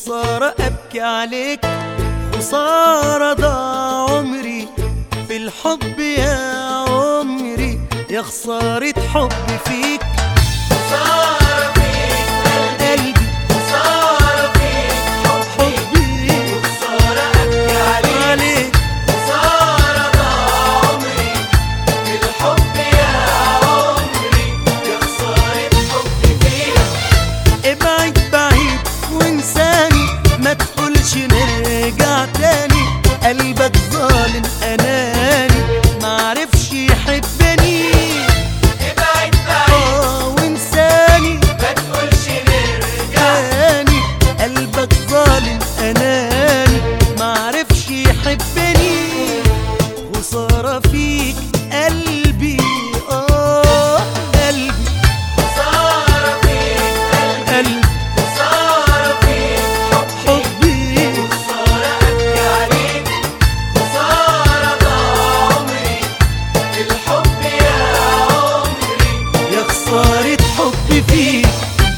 خسارة أبكي عليك، خسارة ضاع عمري في الحب يا عمري، يا خسارة حبي فيك، خسارة فيك قلبي، خسارة فيك حبي، خسارة أبكي عليك، خسارة ضاع عمري في الحب يا عمري، يا خسارة حبي فيك. ابعد بعيد وانساني، ما تقولش نرجع تاني، قلبك ظالم أناني معرفش يحبني. ابعد بعيد وانساني، ما تقولش نرجع تاني قلبك ظالم أناني معرفش يحبني. خسارة فيك قلبي، قلبي، خسارة فيك قلبي، خسارة فيك حبي، خسارة أبكي عليك، خسارة ضاع عمري في الحب يا عمري. يا خسارة حبي فيك.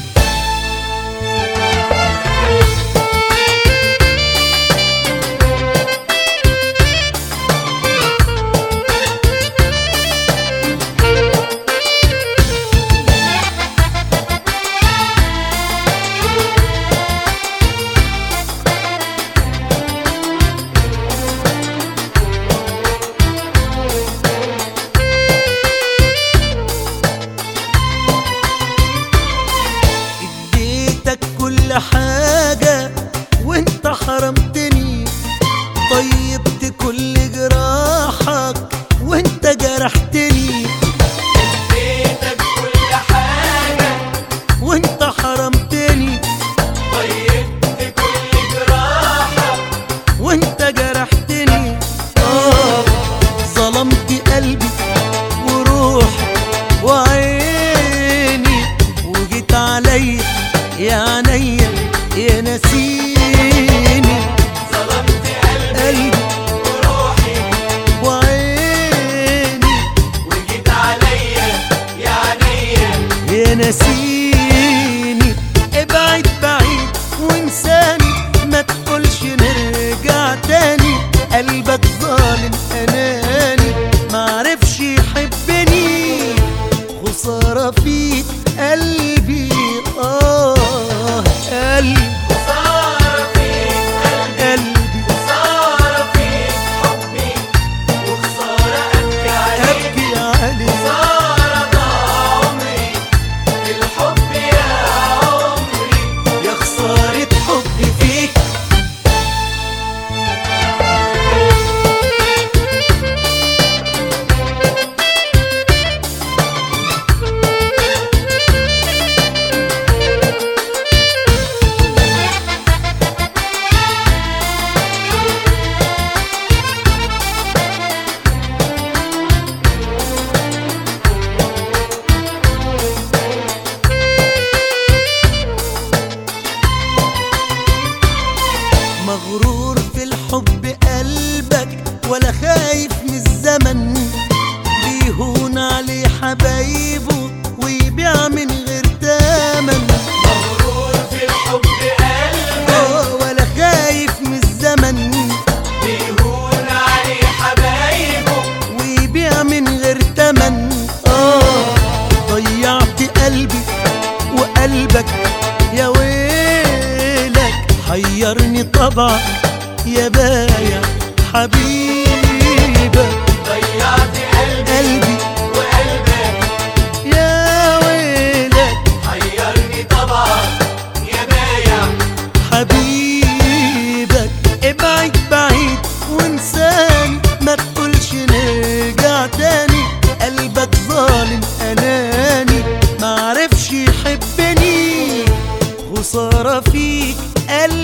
اديتك كل حاجة وانت حرمتني، طيبت كل جراحك وانت جرحتني، اديتك كل حاجة وانت حرمتني، طيبت كل جراحك وانت جرحتني. ظلمت قلبي وروحي وعيني، وجيت عليا يا عينيا يا نسيني. ظلمت قلبي وروحي وعيني وجيت عليا يا عينيا. يا نسيني. ابعد بعيد وانساني، ما تقولش نرجع تاني، قلبك ظالم أناني معرفش يحبني. خسارة فيك قلبي، قلبي، خسارة فيك قلبي، خسارة فيك حبي، وخسارة أبكي عليك، أبكي عليك. خسارة ضاع عمري في الحب يا عمري. يا خسارة حبي فيك. مغرور في الحب قلبك، ولا خايف من الزمن، بيهون عليه حبايبه ويبيع من غير تمن. مغرور في الحب قلبك، ولا خايف من الزمن، بيهون عليه حبايبه ويبيع من غير تمن. ضيعت قلبي وقلبك يا ويلك، حيرني طبعك يا بايع حبيبك. ضيعت قلبي وقلبك يا ويلك، حيرني طبعك يا بايع حبيبك. ابعد بعيد وانساني، ما تقولش نرجع تاني، قلبك ظالم أناني معرفش يحبني. خسارة فيك قلبي.